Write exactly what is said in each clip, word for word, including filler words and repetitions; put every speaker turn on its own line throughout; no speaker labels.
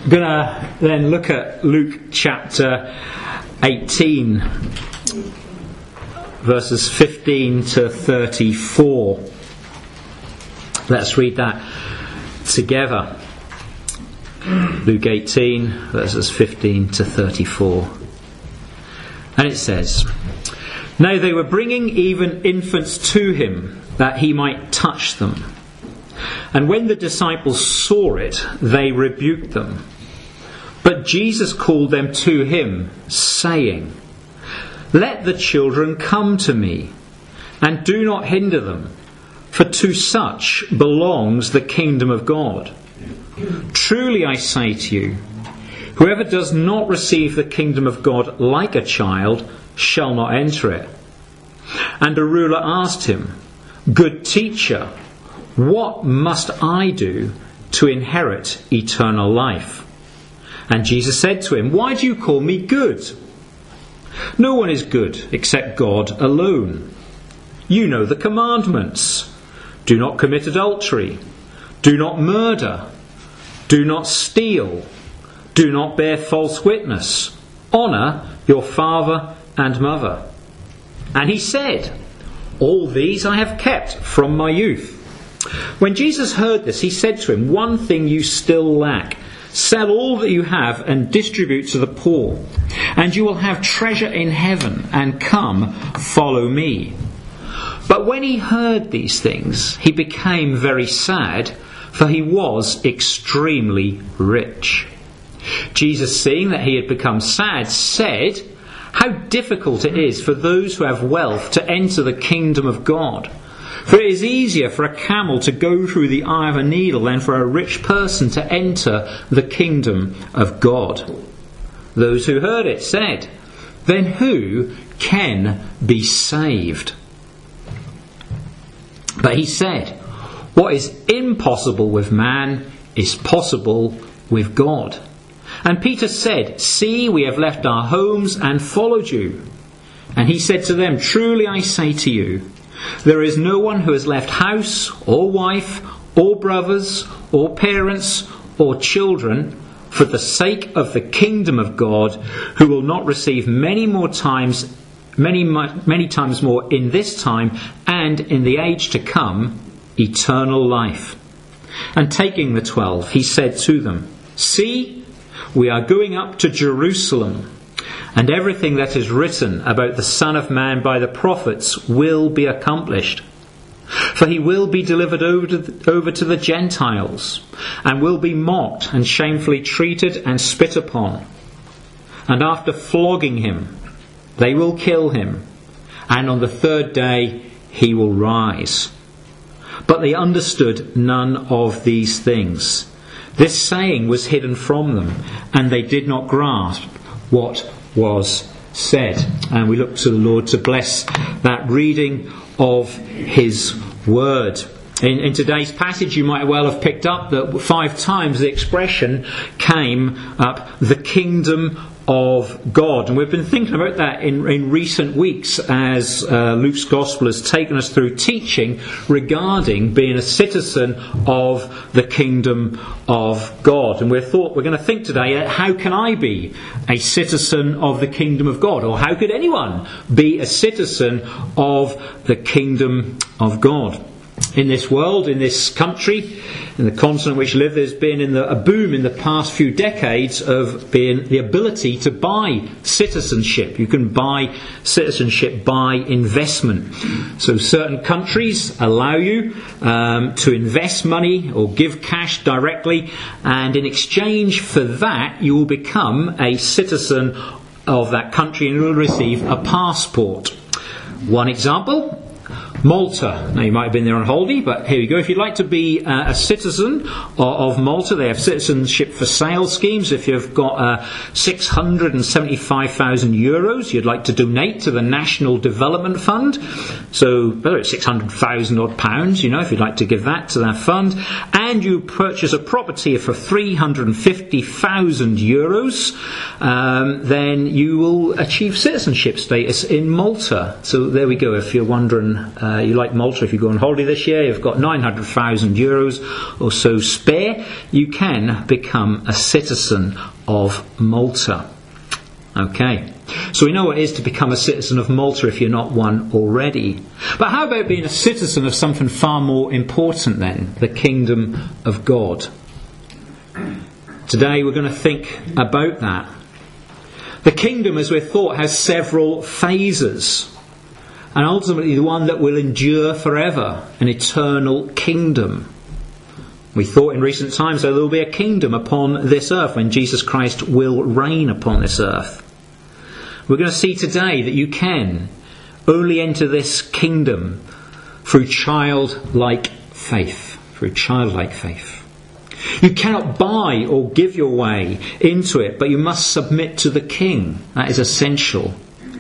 I'm going to then look at Luke chapter eighteen, verses fifteen to thirty-four. Let's read that together. Luke eighteen, verses fifteen to thirty-four. And it says, "Now they were bringing even infants to him, that he might touch them. And when the disciples saw it, they rebuked them. But Jesus called them to him, saying, 'Let the children come to me, and do not hinder them, for to such belongs the kingdom of God. Truly I say to you, whoever does not receive the kingdom of God like a child shall not enter it.' And a ruler asked him, 'Good teacher, what must I do to inherit eternal life?' And Jesus said to him, 'Why do you call me good? No one is good except God alone. You know the commandments. Do not commit adultery. Do not murder. Do not steal. Do not bear false witness. Honour your father and mother.' And he said, 'All these I have kept from my youth.' When Jesus heard this, he said to him, 'One thing you still lack. Sell all that you have and distribute to the poor, and you will have treasure in heaven, and come, follow me.' But when he heard these things, he became very sad, for he was extremely rich. Jesus, seeing that he had become sad, said, 'How difficult it is for those who have wealth to enter the kingdom of God. For it is easier for a camel to go through the eye of a needle than for a rich person to enter the kingdom of God.' Those who heard it said, 'Then who can be saved?' But he said, 'What is impossible with man is possible with God.' And Peter said, 'See, we have left our homes and followed you.' And he said to them, 'Truly I say to you, there is no one who has left house or wife or brothers or parents or children for the sake of the kingdom of God who will not receive many more times, many many times more in this time and in the age to come, eternal life.' And taking the twelve, he said to them, 'See, we are going up to Jerusalem, and everything that is written about the Son of Man by the prophets will be accomplished. For he will be delivered over to the, over to the Gentiles, and will be mocked and shamefully treated and spit upon. And after flogging him, they will kill him, and on the third day he will rise.' But they understood none of these things. This saying was hidden from them, and they did not grasp what was said." And we look to the Lord to bless that reading of his word. In, in today's passage, you might well have picked up that five times the expression came up, the kingdom of God. And we've been thinking about that in, in recent weeks as uh, Luke's Gospel has taken us through teaching regarding being a citizen of the kingdom of God. And we thought we're going to think today, how can I be a citizen of the kingdom of God? Or how could anyone be a citizen of the kingdom of God? In this world, in this country, in the continent which we live, there's been in the, a boom in the past few decades of being the ability to buy citizenship. You can buy citizenship by investment. So certain countries allow you um, to invest money or give cash directly, and in exchange for that you will become a citizen of that country and you will receive a passport. One example, Malta. Now you might have been there on holiday, but here we go. If you'd like to be uh, a citizen of, of Malta, they have citizenship for sale schemes. If you've got uh, six hundred seventy-five thousand euros you'd like to donate to the National Development Fund, so whether it's six hundred thousand odd pounds, you know, if you'd like to give that to that fund, and you purchase a property for three hundred fifty thousand euros, um, then you will achieve citizenship status in Malta. So there we go. If you're wondering, uh, you like Malta, if you go on holiday this year, you've got nine hundred thousand euros or so spare, you can become a citizen of Malta. Okay, so we know what it is to become a citizen of Malta if you're not one already. But how about being a citizen of something far more important then, the kingdom of God? Today we're going to think about that. The kingdom, as we're taught, has several phases. And ultimately the one that will endure forever, an eternal kingdom. We thought in recent times that there will be a kingdom upon this earth when Jesus Christ will reign upon this earth. We're going to see today that you can only enter this kingdom through childlike faith. Through childlike faith. You cannot buy or give your way into it, but you must submit to the King. That is essential.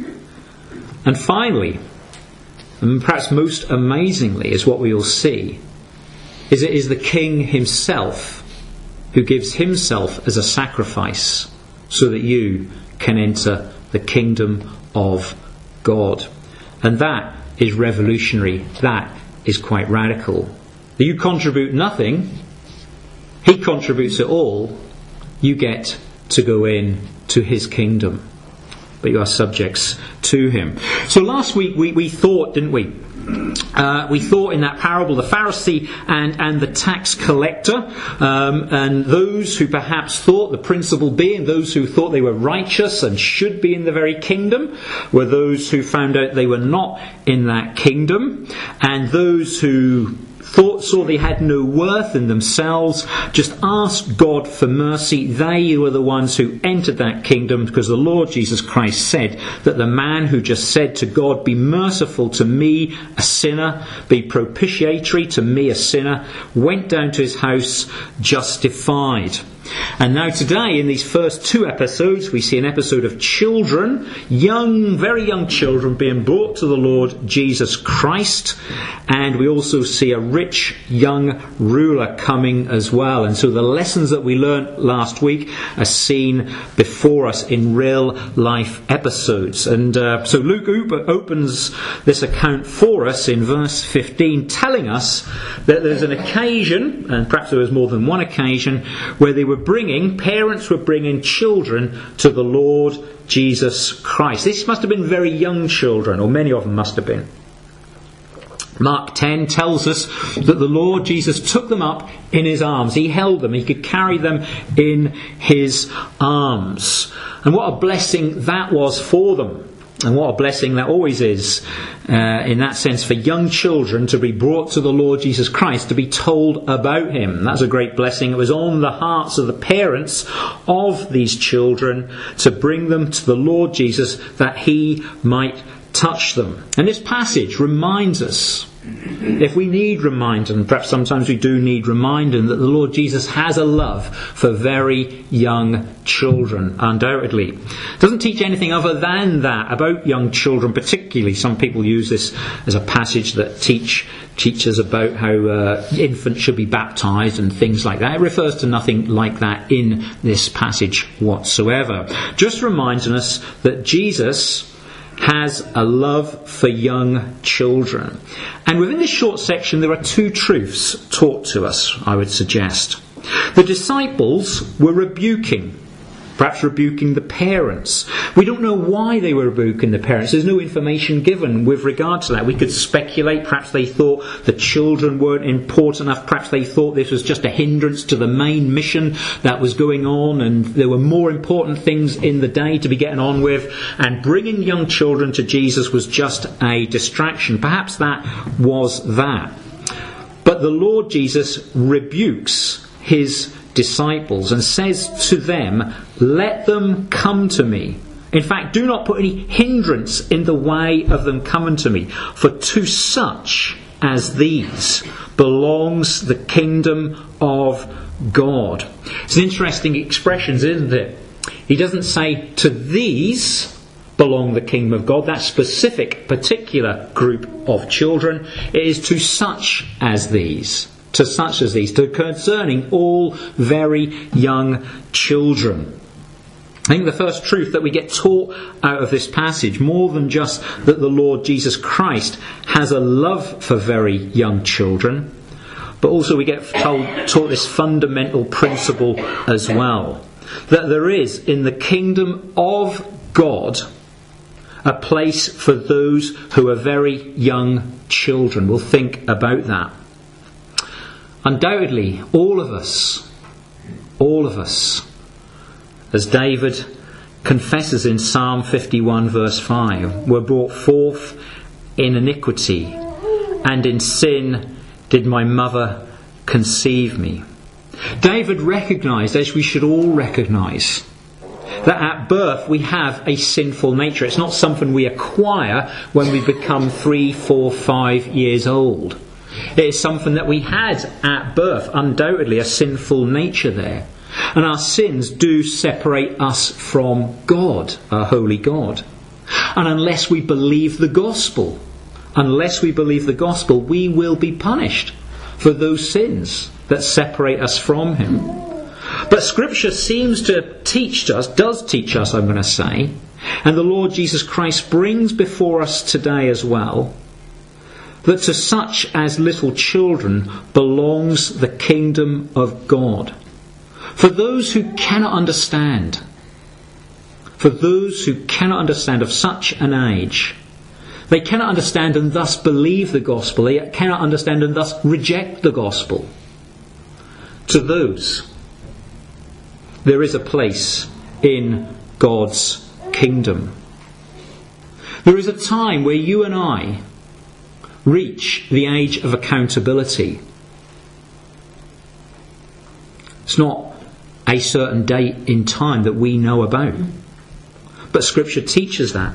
And finally, and perhaps most amazingly, is what we will see, is it is the King himself who gives himself as a sacrifice so that you can enter the kingdom of God. And that is revolutionary. That is quite radical. You contribute nothing, he contributes it all, you get to go in to his kingdom. But you are subjects to him. So last week we, we thought, didn't we? Uh, we thought in that parable the Pharisee and, and the tax collector, um, and those who perhaps thought, the principle being those who thought they were righteous and should be in the very kingdom, were those who found out they were not in that kingdom, and those who thought saw they had no worth in themselves, just asked God for mercy. They were the ones who entered that kingdom, because the Lord Jesus Christ said that the man who just said to God, "Be merciful to me, a sinner, be propitiatory to me, a sinner," went down to his house justified. And now today, in these first two episodes, we see an episode of children, young, very young children, being brought to the Lord Jesus Christ. And we also see a rich young ruler coming as well. And so the lessons that we learnt last week are seen before us in real life episodes. And uh, so Luke opens this account for us in verse fifteen, telling us that there's an occasion, and perhaps there was more than one occasion, where they were bringing, parents were bringing children to the Lord Jesus Christ. This must have been very young children, or many of them must have been. Mark ten tells us that the Lord Jesus took them up in his arms. He held them. He could carry them in his arms. And what a blessing that was for them. And what a blessing that always is, uh, in that sense, for young children to be brought to the Lord Jesus Christ, to be told about him. That's a great blessing. It was on the hearts of the parents of these children to bring them to the Lord Jesus that he might touch them. And this passage reminds us, if we need reminding, and perhaps sometimes we do need reminding, that the Lord Jesus has a love for very young children, undoubtedly. It doesn't teach anything other than that about young children particularly. Some people use this as a passage that teach teaches about how uh, infants should be baptised and things like that. It refers to nothing like that in this passage whatsoever. Just reminding us that Jesus has a love for young children. And within this short section there are two truths taught to us, I would suggest. The disciples were rebuking, perhaps rebuking the parents. We don't know why they were rebuking the parents. There's no information given with regard to that. We could speculate. Perhaps they thought the children weren't important enough. Perhaps they thought this was just a hindrance to the main mission that was going on, and there were more important things in the day to be getting on with, and bringing young children to Jesus was just a distraction. Perhaps that was that. But the Lord Jesus rebukes his disciples and says to them, "Let them come to me. In fact, do not put any hindrance in the way of them coming to me. For to such as these belongs the kingdom of God." It's an interesting expression, isn't it? He doesn't say to these belong the kingdom of God, that specific, particular group of children. It is to such as these. to such as these, to concerning all very young children. I think the first truth that we get taught out of this passage, more than just that the Lord Jesus Christ has a love for very young children, but also we get told, taught this fundamental principle as well, that there is in the kingdom of God a place for those who are very young children. We'll think about that. Undoubtedly, all of us, all of us, as David confesses in Psalm fifty-one verse five, were brought forth in iniquity, and in sin did my mother conceive me. David recognised, as we should all recognise, that at birth we have a sinful nature. It's not something we acquire when we become three, four, five years old. It is something that we had at birth, undoubtedly a sinful nature there. And our sins do separate us from God, our holy God. And unless we believe the gospel, unless we believe the gospel, we will be punished for those sins that separate us from Him. But Scripture seems to teach us, does teach us, I'm going to say, and the Lord Jesus Christ brings before us today as well, that to such as little children belongs the kingdom of God. For those who cannot understand, for those who cannot understand of such an age, they cannot understand and thus believe the gospel, they cannot understand and thus reject the gospel. To those, there is a place in God's kingdom. There is a time where you and I reach the age of accountability. It's not a certain date in time that we know about, but Scripture teaches that.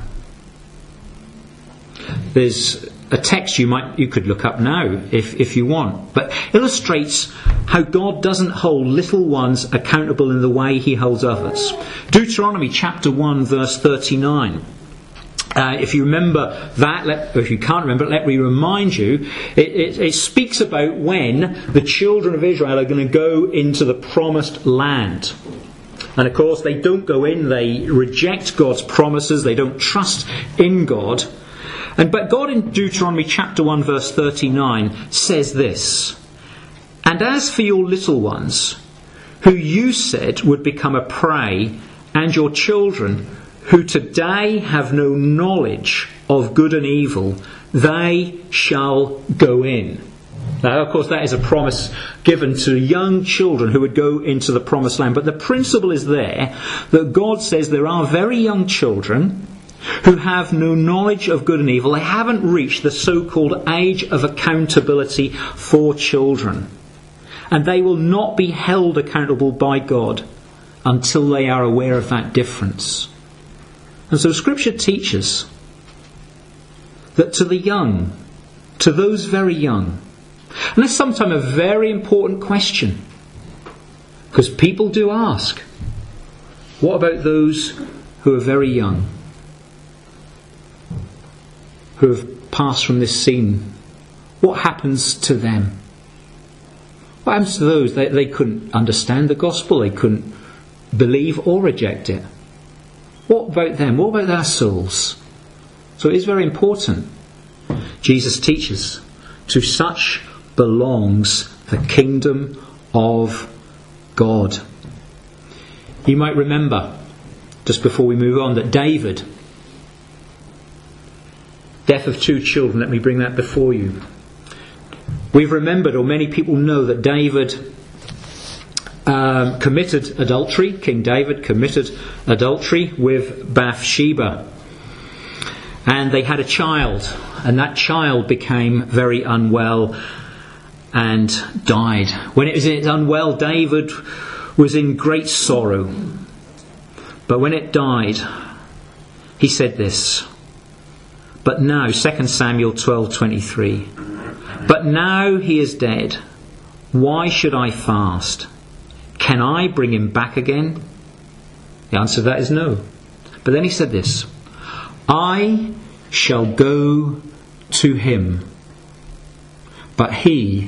There's a text you might you could look up now if, if you want, but illustrates how God doesn't hold little ones accountable in the way He holds others. Deuteronomy chapter one verse thirty-nine. Uh, if you remember that, let, if you can't remember, let me remind you, it, it, it speaks about when the children of Israel are going to go into the promised land. And of course they don't go in, they reject God's promises, they don't trust in God. And but God in Deuteronomy chapter one verse thirty-nine says this, "And as for your little ones, who you said would become a prey, and your children, who today have no knowledge of good and evil, they shall go in." Now, of course, that is a promise given to young children who would go into the promised land. But the principle is there that God says there are very young children who have no knowledge of good and evil. They haven't reached the so-called age of accountability for children. And they will not be held accountable by God until they are aware of that difference. And so Scripture teaches that to the young, to those very young, and that's sometimes a very important question, because people do ask, what about those who are very young, who have passed from this scene? What happens to them? What happens to those? They, they couldn't understand the gospel, they couldn't believe or reject it. What about them? What about their souls? So it is very important. Jesus teaches, to such belongs the kingdom of God. You might remember, just before we move on, that David, death of two children, let me bring that before you. We've remembered, or many people know, that David um, committed adultery. King David committed adultery with Bathsheba. And they had a child, and that child became very unwell and died. When it was unwell, David was in great sorrow. But when it died, he said this, "But now," Second Samuel twelve twenty-three, "But now he is dead. Why should I fast? Can I bring him back again?" The answer to that is no. But then he said this, "I shall go to him, but he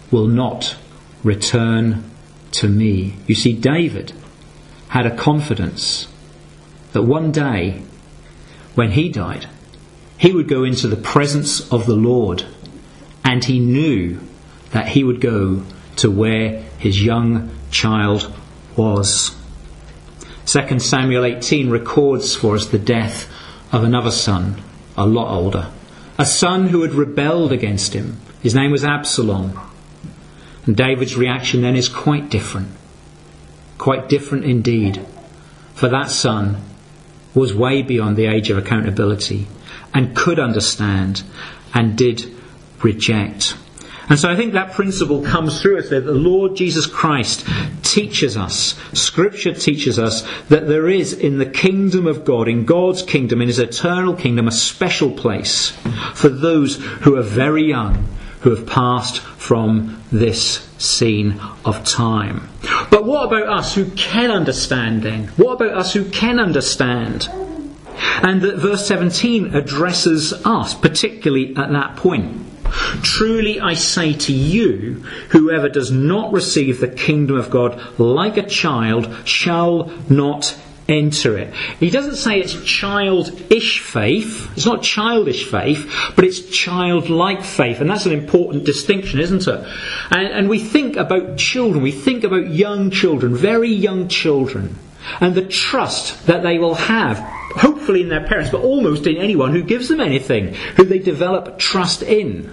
will not return to me. You see, David had a confidence that one day, when he died, he would go into the presence of the Lord, and he knew that he would go to where his young child was. Second Samuel eighteen records for us the death of another son, a lot older. A son who had rebelled against him. His name was Absalom. And David's reaction then is quite different. Quite different indeed. For that son was way beyond the age of accountability and could understand and did reject. And so I think that principle comes through us that the Lord Jesus Christ teaches us, Scripture teaches us, that there is in the kingdom of God, in God's kingdom, in His eternal kingdom, a special place for those who are very young, who have passed from this scene of time. But what about us who can understand then? What about us who can understand? And that verse seventeen addresses us, particularly at that point. Truly I say to you, whoever does not receive the kingdom of God like a child shall not enter it. He doesn't say it's childish faith. It's not childish faith, but it's childlike faith. And that's an important distinction, isn't it? And, and we think about children. We think about young children, very young children, and the trust that they will have, hopefully in their parents, but almost in anyone who gives them anything, who they develop trust in.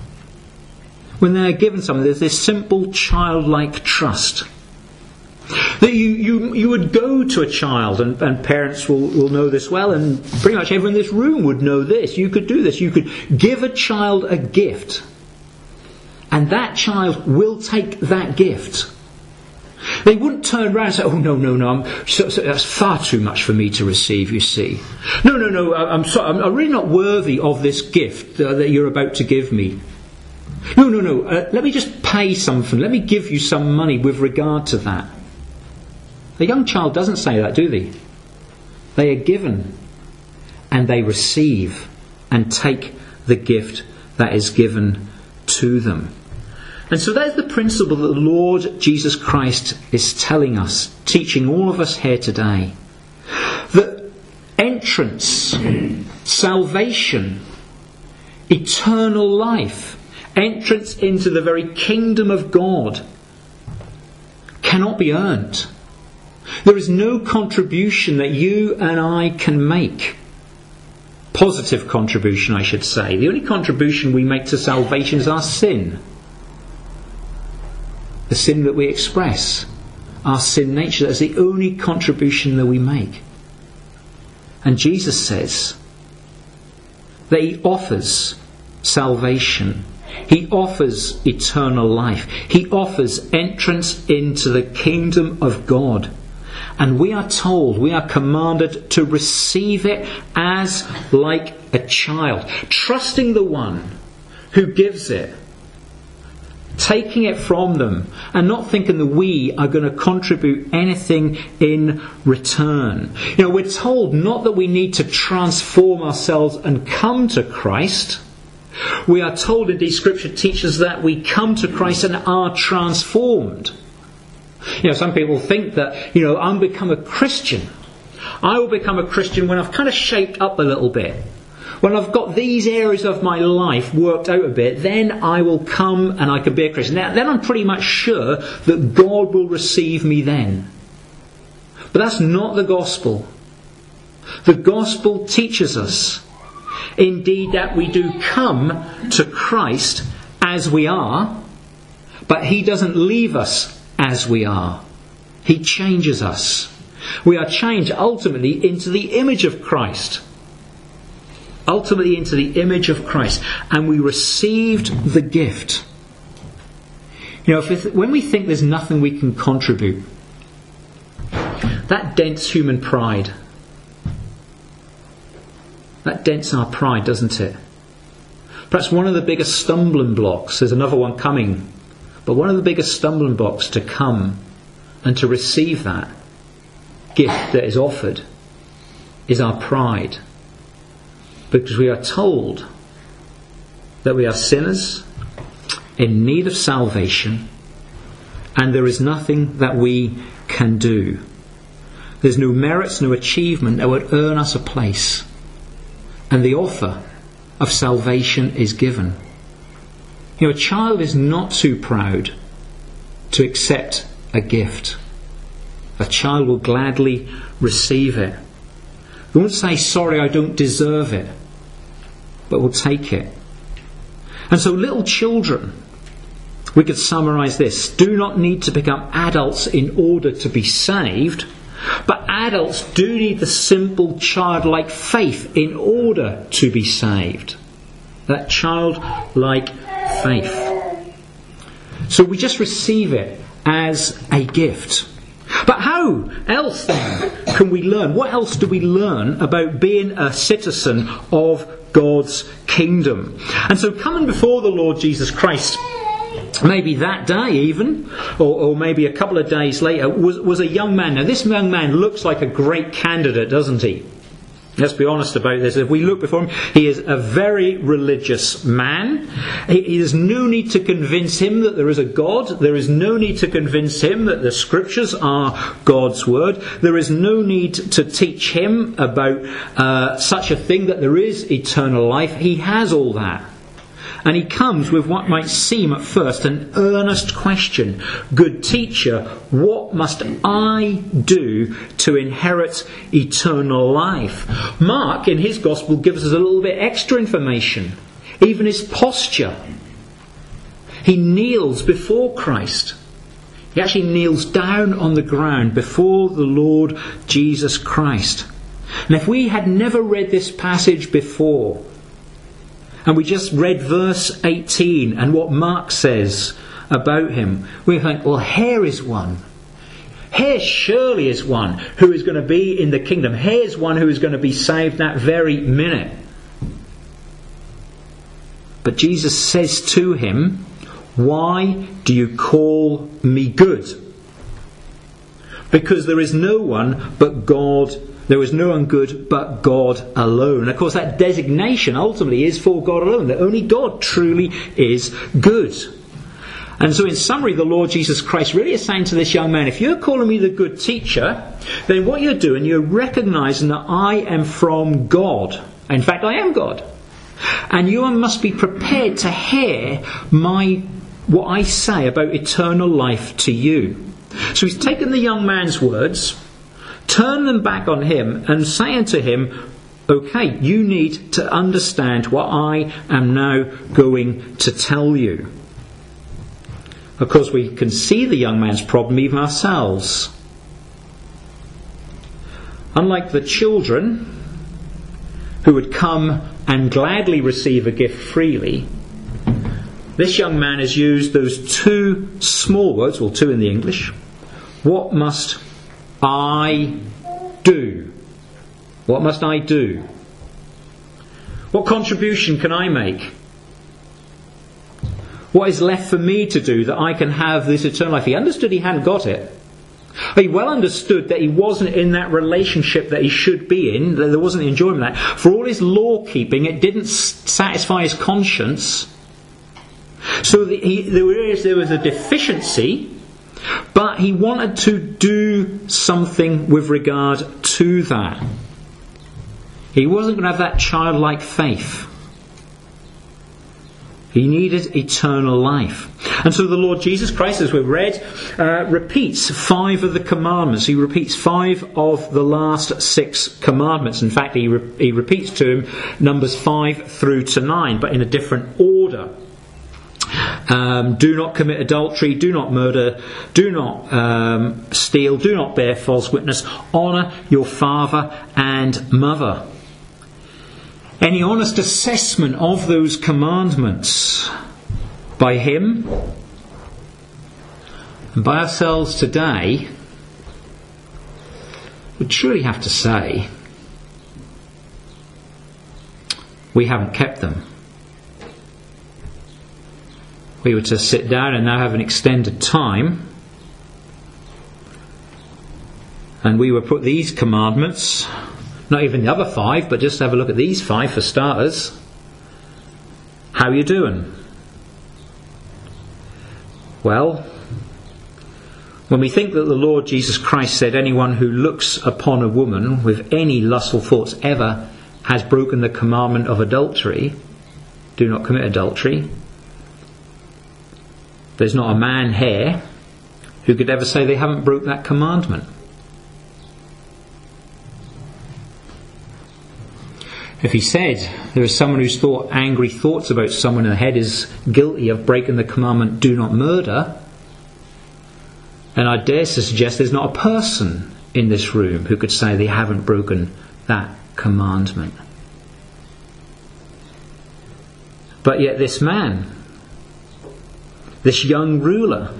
When they're given something, there's this simple childlike trust. That you, you, you would go to a child, and, and parents will, will know this well, and pretty much everyone in this room would know this. You could do this. You could give a child a gift, and that child will take that gift. They wouldn't turn around and say, oh, no, no, no, I'm, so, so, that's far too much for me to receive, you see. No, no, no, I'm sorry, I'm, I'm really not worthy of this gift uh, that you're about to give me. No, no, no, uh, let me just pay something. Let me give you some money with regard to that. A young child doesn't say that, do they? They are given and they receive and take the gift that is given to them. And so there's the principle that the Lord Jesus Christ is telling us, teaching all of us here today. That entrance, salvation, eternal life, entrance into the very kingdom of God cannot be earned. There is no contribution that you and I can make. Positive contribution, I should say. The only contribution we make to salvation is our sin. The sin that we express. Our sin nature. That's the only contribution that we make. And Jesus says that He offers salvation. He offers eternal life. He offers entrance into the kingdom of God. And we are told, we are commanded to receive it as like a child, trusting the one who gives it, taking it from them, and not thinking that we are going to contribute anything in return. You know, we're told not that we need to transform ourselves and come to Christ. We are told, indeed, Scripture teaches that we come to Christ and are transformed. You know, some people think that, you know, I'll become a Christian. I will become a Christian when I've kind of shaped up a little bit. When I've got these areas of my life worked out a bit, then I will come and I can be a Christian. Now, then I'm pretty much sure that God will receive me then. But that's not the gospel. The gospel teaches us, indeed, that we do come to Christ as we are, but He doesn't leave us as we are. He changes us. We are changed ultimately into the image of Christ. Ultimately into the image of Christ. And we received the gift. You know, if it, when we think there's nothing we can contribute, that dents human pride. That dents our pride, doesn't it? Perhaps one of the biggest stumbling blocks, there's another one coming, but one of the biggest stumbling blocks to come and to receive that gift that is offered is our pride. Because we are told that we are sinners, in need of salvation, and there is nothing that we can do. There's no merits, no achievement that would earn us a place. And the offer of salvation is given. You know, a child is not too proud to accept a gift. A child will gladly receive it. They won't say, sorry, I don't deserve it, but will take it. And so little children, we could summarise this, do not need to become adults in order to be saved, but adults do need the simple childlike faith in order to be saved. That childlike faith. So we just receive it as a gift. But how else then can we learn? What else do we learn about being a citizen of God's kingdom? And so coming before the Lord Jesus Christ, maybe that day even, or, or maybe a couple of days later, was, was a young man. Now this young man looks like a great candidate, doesn't he? Let's be honest about this. If we look before him, he is a very religious man. He, there's no need to convince him that there is a God. There is no need to convince him that the Scriptures are God's Word. There is no need to teach him about uh, such a thing that there is eternal life. He has all that. And he comes with what might seem at first an earnest question. Good teacher, what must I do to inherit eternal life? Mark, in his Gospel, gives us a little bit extra information. Even his posture. He kneels before Christ. He actually kneels down on the ground before the Lord Jesus Christ. And if we had never read this passage before, and we just read verse eighteen and what Mark says about him, we think, well, here is one. Here surely is one who is going to be in the kingdom. Here's one who is going to be saved that very minute. But Jesus says to him, why do you call me good? Because there is no one but God. There is no one good but God alone. Of course, that designation ultimately is for God alone. That only God truly is good. And so in summary, the Lord Jesus Christ really is saying to this young man, if you're calling me the good teacher, then what you're doing, you're recognizing that I am from God. In fact, I am God. And you must be prepared to hear my what I say about eternal life to you. So he's taken the young man's words, turn them back on him and saying to him, okay, you need to understand what I am now going to tell you. Of course, we can see the young man's problem even ourselves. Unlike the children who would come and gladly receive a gift freely, this young man has used those two small words, well, two in the English. What must I do? What must I do? What contribution can I make? What is left for me to do that I can have this eternal life? He understood he hadn't got it. He well understood that he wasn't in that relationship that he should be in, that there wasn't enjoyment of that. For all his law keeping, it didn't satisfy his conscience. So the, he, there, was, there was a deficiency, but he wanted to do something with regard to that. He wasn't going to have that childlike faith. He needed eternal life. And so the Lord Jesus Christ, as we've read, uh, repeats five of the commandments. He repeats five of the last six commandments. In fact, he, re- he repeats to him numbers five through to nine, but in a different order. Um, do not commit adultery, do not murder, do not um, steal, do not bear false witness, honour your father and mother. Any honest assessment of those commandments by him and by ourselves today would truly have to say we haven't kept them. We were to sit down and now have an extended time, and we were put these commandments, not even the other five, but just have a look at these five for starters. How are you doing? Well, when we think that the Lord Jesus Christ said anyone who looks upon a woman with any lustful thoughts ever has broken the commandment of adultery, do not commit adultery, there's not a man here who could ever say they haven't broke that commandment. If he said there is someone who's thought angry thoughts about someone in the head is guilty of breaking the commandment, do not murder, then I dare to suggest there's not a person in this room who could say they haven't broken that commandment. But yet this man, this young ruler,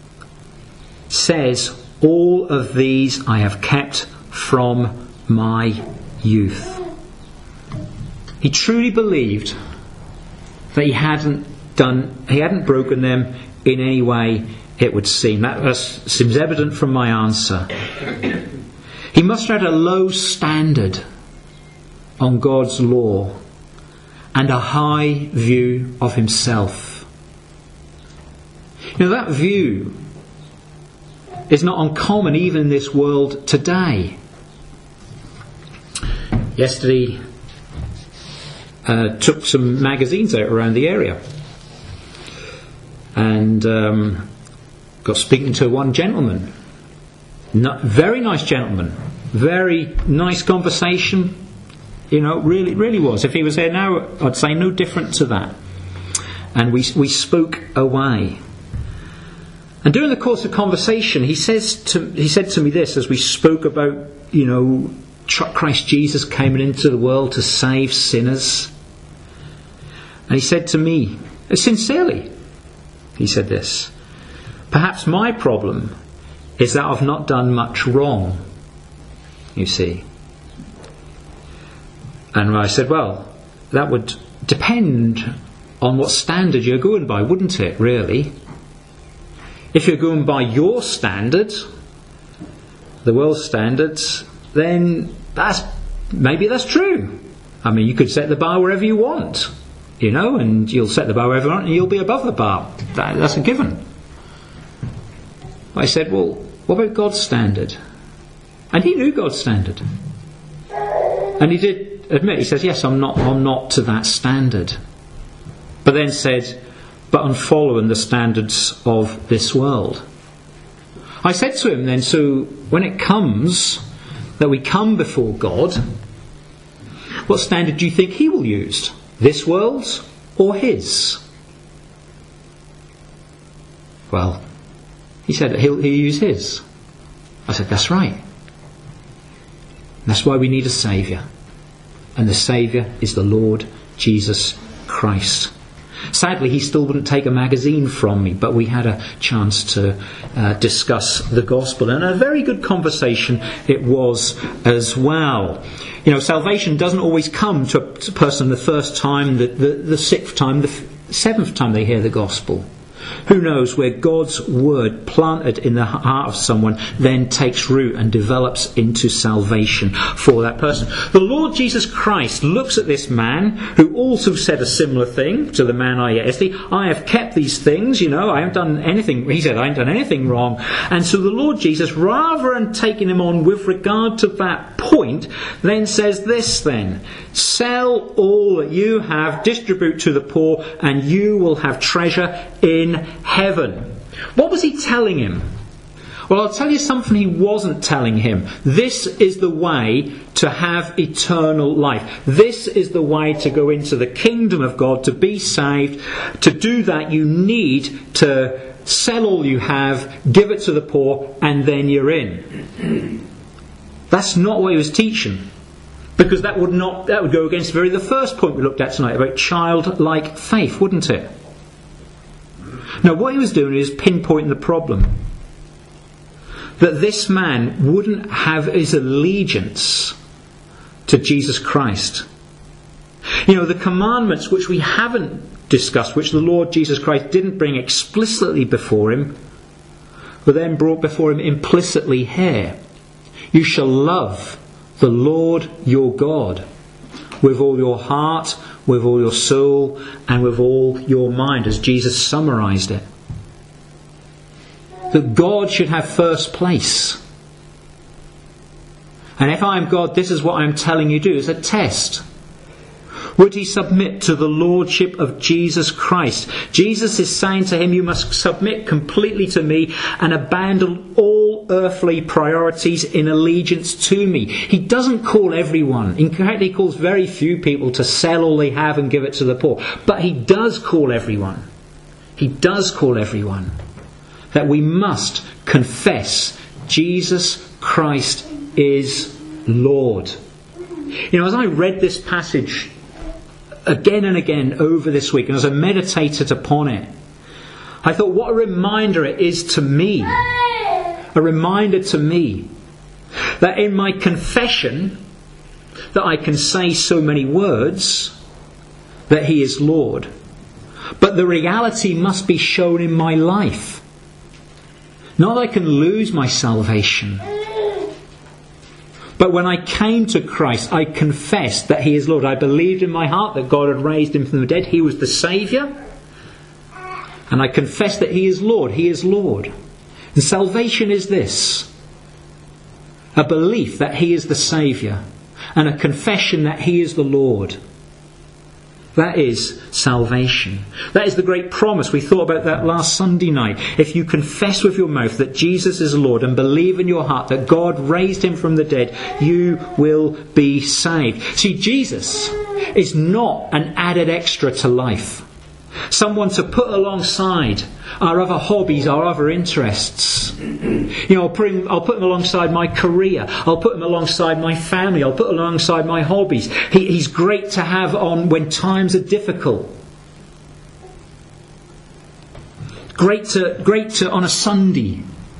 says, all of these I have kept from my youth. He truly believed that he hadn't done, he hadn't broken them in any way, it would seem. That was, seems evident from my answer. He must have had a low standard on God's law and a high view of himself. You know, that view is not uncommon even in this world today. Yesterday, uh, took some magazines out around the area, and um, got speaking to one gentleman, no, very nice gentleman, very nice conversation. You know, really, really was. If he was here now, I'd say no different to that. And we we spoke away. And during the course of conversation, he says to he said to me this as we spoke about, you know, Christ Jesus came into the world to save sinners. And he said to me, sincerely, he said this: perhaps my problem is that I've not done much wrong, you see. And I said, well, that would depend on what standard you're going by, wouldn't it, really? If you're going by your standards, the world's standards, then that's maybe that's true. I mean, you could set the bar wherever you want, you know, and you'll set the bar wherever you want and you'll be above the bar. That, that's a given. I said, well, what about God's standard? And he knew God's standard. And he did admit, he says, yes, I'm not I'm not to that standard. But then said, but I'm following the standards of this world. I said to him then, so when it comes that we come before God, what standard do you think he will use? This world's or his? Well, he said he'll, he'll use his. I said, that's right. That's why we need a Saviour. And the Saviour is the Lord Jesus Christ. Sadly, he still wouldn't take a magazine from me, but we had a chance to uh, discuss the gospel. And a very good conversation it was as well. You know, salvation doesn't always come to a person the first time, the, the, the sixth time, the f- seventh time they hear the gospel. Who knows where God's word planted in the heart of someone then takes root and develops into salvation for that person. The Lord Jesus Christ looks at this man who also said a similar thing to the man I yesterday. I have kept these things, you know, I haven't done anything. He said, I haven't done anything wrong. And so the Lord Jesus, rather than taking him on with regard to that point, then says this then: sell all that you have, distribute to the poor, and you will have treasure in heaven. What was he telling him? Well, I'll tell you something he wasn't telling him. This is the way to have eternal life. This is the way to go into the kingdom of God, to be saved. To do that, you need to sell all you have, give it to the poor, and then you're in. That's not what he was teaching. Because that would not that would go against very the first point we looked at tonight about childlike faith, wouldn't it? Now, what he was doing is pinpointing the problem. That this man wouldn't have his allegiance to Jesus Christ. You know, the commandments which we haven't discussed, which the Lord Jesus Christ didn't bring explicitly before him, were then brought before him implicitly here. You shall love the Lord your God with all your heart, with all your soul, and with all your mind, as Jesus summarised it. that God should have first place. And if I am God, this is what I am telling you to do. It's a test. Would he submit to the lordship of Jesus Christ? Jesus is saying to him, you must submit completely to me and abandon all earthly priorities in allegiance to me. He doesn't call everyone. In fact, he calls very few people to sell all they have and give it to the poor. But he does call everyone. He does call everyone that we must confess Jesus Christ is Lord. You know, as I read this passage again and again over this week, and as I meditated upon it, I thought what a reminder it is to me, a reminder to me, that in my confession that I can say so many words that he is Lord, but the reality must be shown in my life. Not that I can lose my salvation, but when I came to Christ, I confessed that he is Lord. I believed in my heart that God had raised him from the dead. He was the Saviour. And I confessed that he is Lord. He is Lord. And salvation is this: a belief that he is the Saviour and a confession that he is the Lord. That is salvation. That is the great promise. We thought about that last Sunday night. If you confess with your mouth that Jesus is Lord and believe in your heart that God raised him from the dead, you will be saved. See, Jesus is not an added extra to life. Someone to put alongside our other hobbies, our other interests. You know, I'll put, him, I'll put him alongside my career. I'll put him alongside my family. I'll put him alongside my hobbies. He, he's great to have on when times are difficult. Great to, great to on a Sunday.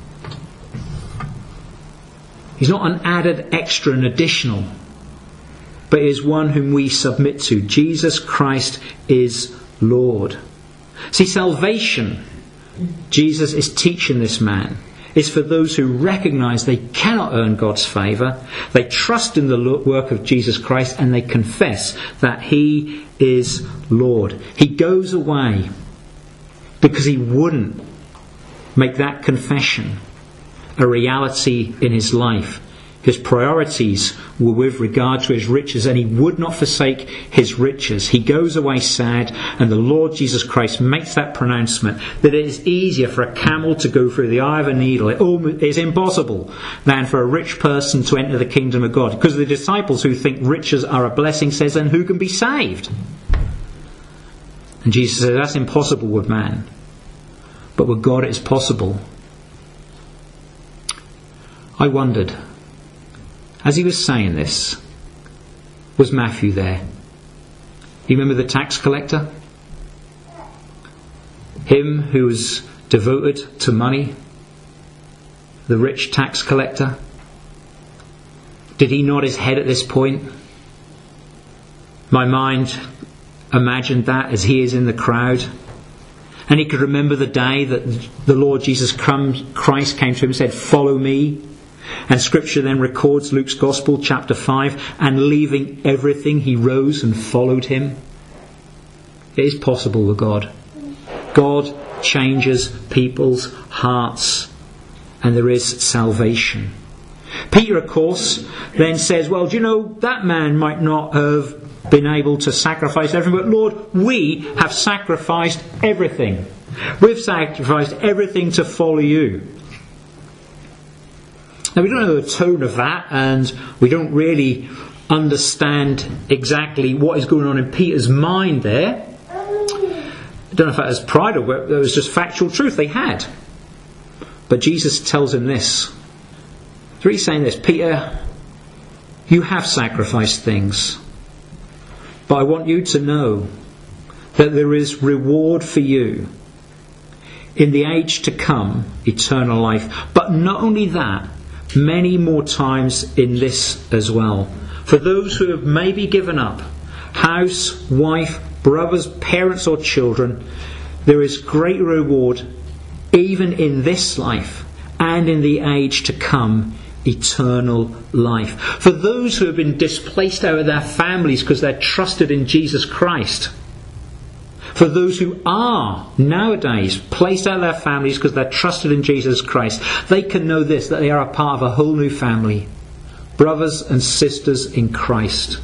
He's not an added extra and additional, but he is one whom we submit to. Jesus Christ is Lord. See, salvation, Jesus is teaching this man, is for those who recognise they cannot earn God's favour, they trust in the work of Jesus Christ, and they confess that he is Lord. He goes away because he wouldn't make that confession a reality in his life. His priorities were with regard to his riches, and he would not forsake his riches. He goes away sad, and the Lord Jesus Christ makes that pronouncement that it is easier for a camel to go through the eye of a needle, it is impossible, than for a rich person to enter the kingdom of God. Because the disciples who think riches are a blessing says, then who can be saved? And Jesus says, that's impossible with man, but with God it is possible. I wondered, as he was saying this, was Matthew there? You remember the tax collector? Him who was devoted to money? The rich tax collector? Did he nod his head at this point? My mind imagined that as he is in the crowd. And he could remember the day that the Lord Jesus Christ came to him and said, "Follow me." And Scripture then records, Luke's Gospel, chapter five, and leaving everything, he rose and followed him. It is possible with God. God changes people's hearts, and there is salvation. Peter, of course, then says, well, do you know, that man might not have been able to sacrifice everything, but Lord, we have sacrificed everything. We've sacrificed everything to follow you. Now, we don't know the tone of that, and we don't really understand exactly what is going on in Peter's mind there. I don't know if that was pride or whether it was just factual truth they had. But Jesus tells him this. So he's saying this: Peter, you have sacrificed things, but I want you to know that there is reward for you in the age to come, eternal life. But not only that, many more times in this as well. For those who have maybe given up house, wife, brothers, parents or children, there is great reward even in this life and in the age to come, eternal life. For those who have been displaced out of their families because they're trusted in Jesus Christ, For those who are nowadays placed out of their families because they're trusted in Jesus Christ, they can know this, that they are a part of a whole new family. Brothers and sisters in Christ.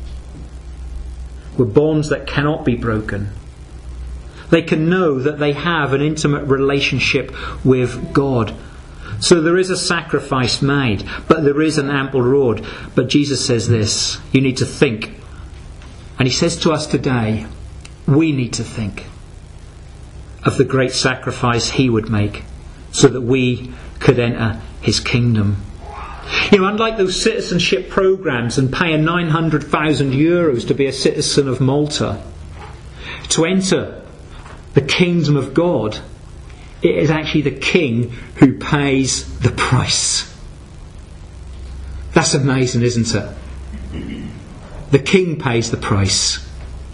With bonds that cannot be broken. They can know that they have an intimate relationship with God. So there is a sacrifice made, but there is an ample reward. But Jesus says this, you need to think. And he says to us today, we need to think of the great sacrifice he would make so that we could enter his kingdom. You know, unlike those citizenship programs and paying nine hundred thousand euros to be a citizen of Malta, to enter the kingdom of God, it is actually the king who pays the price. That's amazing, isn't it? The king pays the price.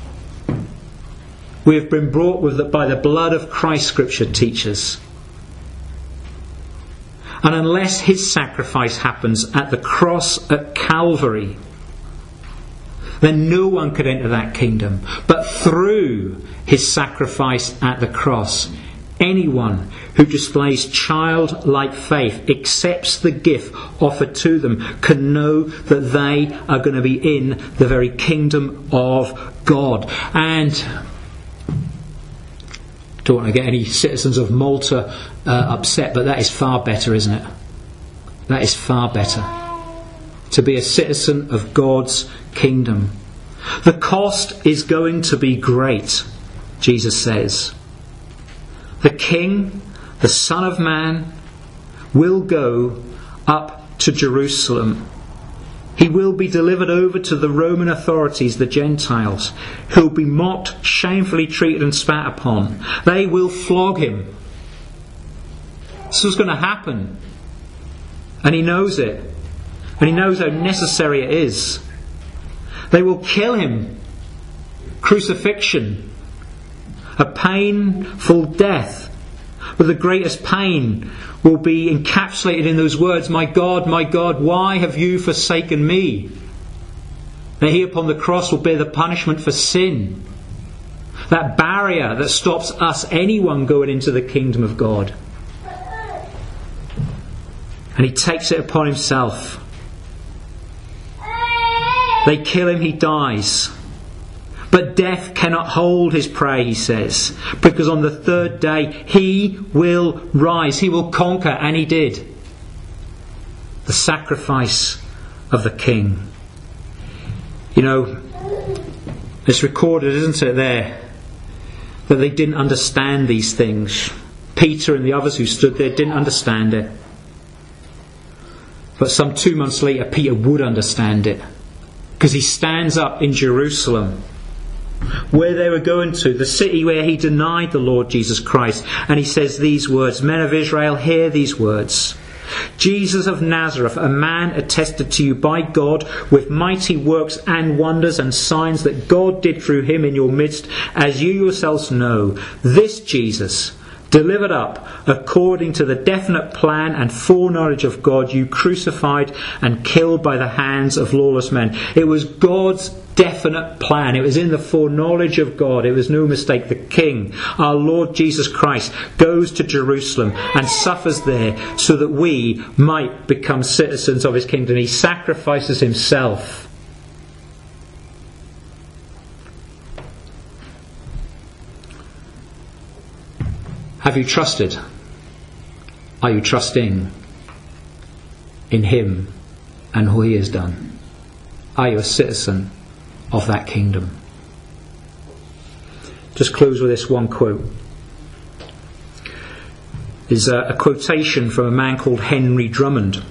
We have been brought with the, by the blood of Christ, Scripture teaches. And unless his sacrifice happens at the cross at Calvary, then no one could enter that kingdom. But through his sacrifice at the cross, anyone who displays childlike faith, accepts the gift offered to them, can know that they are going to be in the very kingdom of God. And don't want to get any citizens of Malta uh, upset, but that is far better, isn't it? That is far better. To be a citizen of God's kingdom. The cost is going to be great, Jesus says. The King, the Son of Man, will go up to Jerusalem. He will be delivered over to the Roman authorities, the Gentiles, who will be mocked, shamefully treated and spat upon. They will flog him. This is going to happen. And he knows it. And he knows how necessary it is. They will kill him. Crucifixion. A painful death. But the greatest pain will be encapsulated in those words, "My God, my God, why have you forsaken me?" Now he upon the cross will bear the punishment for sin. That barrier that stops us, anyone, going into the kingdom of God. And he takes it upon himself. They kill him, he dies. But death cannot hold his prey, he says, because on the third day he will rise. He will conquer, and he did. The sacrifice of the King. You know, it's recorded, isn't it, there, that they didn't understand these things. Peter and the others who stood there didn't understand it. But some two months later, Peter would understand it, because he stands up in Jerusalem, where they were going to, the city where he denied the Lord Jesus Christ, and he says these words, "Men of Israel, hear these words. Jesus of Nazareth, a man attested to you by God with mighty works and wonders and signs that God did through him in your midst, as you yourselves know. This Jesus, delivered up according to the definite plan and foreknowledge of God, you crucified and killed by the hands of lawless men." It was God's definite plan. It was in the foreknowledge of God. It was no mistake. The King, our Lord Jesus Christ, goes to Jerusalem and suffers there so that we might become citizens of his kingdom. He sacrifices himself. Have you trusted? Are you trusting in him and who he has done? Are you a citizen of that kingdom? Just close with this one quote. Is a, a quotation from a man called Henry Drummond.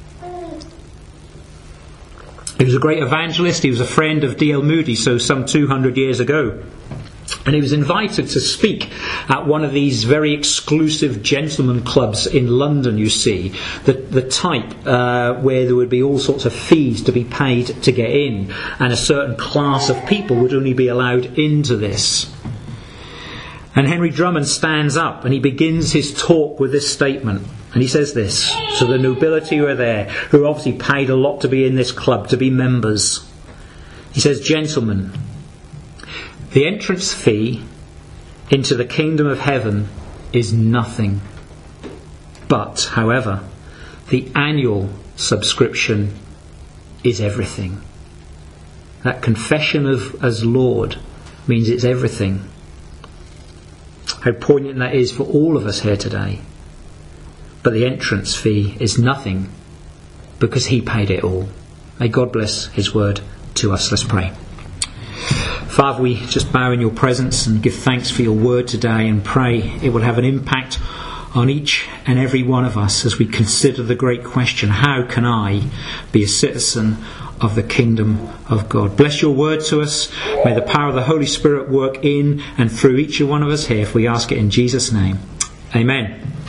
He was a great evangelist. He was a friend of D L Moody, so some two hundred years ago. And he was invited to speak at one of these very exclusive gentlemen clubs in London, you see. The, the type uh, where there would be all sorts of fees to be paid to get in. And a certain class of people would only be allowed into this. And Henry Drummond stands up and he begins his talk with this statement. And he says this to the nobility who are there, who obviously paid a lot to be in this club, to be members. He says, "Gentlemen, the entrance fee into the kingdom of heaven is nothing. But, however, the annual subscription is everything. That confession of as Lord means it's everything. How poignant that is for all of us here today. But the entrance fee is nothing because he paid it all. May God bless his word to us. Let's pray. Father, we just bow in your presence and give thanks for your word today and pray it will have an impact on each and every one of us as we consider the great question, how can I be a citizen of the kingdom of God? Bless your word to us. May the power of the Holy Spirit work in and through each one of us here, if we ask it in Jesus' name. Amen.